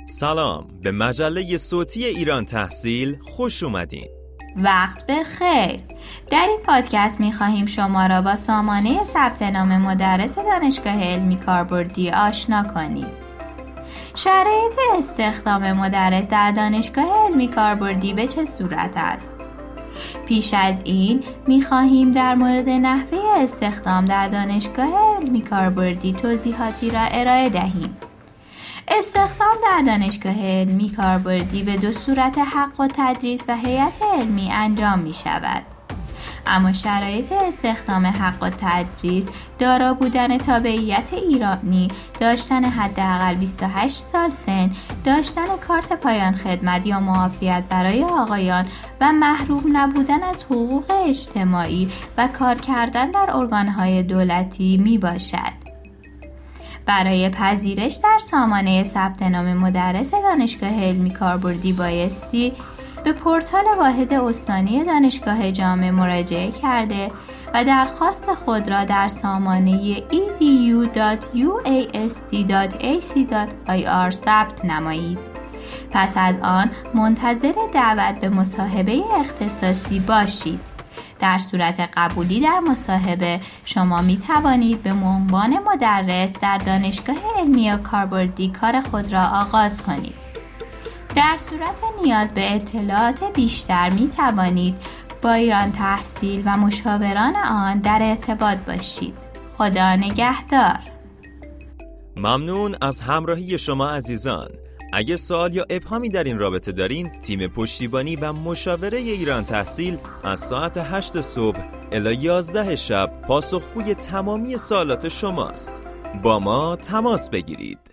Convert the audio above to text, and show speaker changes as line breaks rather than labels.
سلام، به مجله صوتی ایران تحصیل خوش اومدین.
وقت بخیر. در این پادکست می‌خواهیم شما را با سامانه ثبت نام مدرس دانشگاه علمی کاربردی آشنا کنیم. شرایط استخدام مدرس در دانشگاه علمی کاربردی به چه صورت است؟ پیش از این می‌خواهیم در مورد نحوه استخدام در دانشگاه علمی کاربردی توضیحاتی را ارائه دهیم. استخدام در دانشگاه علمی کاربردی به دو صورت حق و تدریس و هیئت علمی انجام می شود. اما شرایط استخدام حق و تدریس دارا بودن تابعیت ایرانی، داشتن حداقل 28 سال سن، داشتن کارت پایان خدمت یا معافیت برای آقایان و محروم نبودن از حقوق اجتماعی و کار کردن در ارگانهای دولتی می باشد. برای پذیرش در سامانه ثبت نام مدرس دانشگاه علمی کاربردی بایستی به پورتال واحد استانی دانشگاه جامع مراجعه کرده و درخواست خود را در سامانه edu.uast.ac.ir ثبت نمایید. پس از آن منتظر دعوت به مصاحبه اختصاصی باشید. در صورت قبولی در مصاحبه شما می توانید به عنوان مدرس در دانشگاه علمی کاربردی کار خود را آغاز کنید. در صورت نیاز به اطلاعات بیشتر می توانید با ایران تحصیل و مشاوران آن در ارتباط باشید. خدا نگهدار.
ممنون از همراهی شما عزیزان. اگه سوال یا ابهامی در این رابطه دارین، تیم پشتیبانی و مشاوره ایران تحصیل از ساعت 8 صبح الی 11 شب پاسخگوی تمامی سوالات شماست. با ما تماس بگیرید.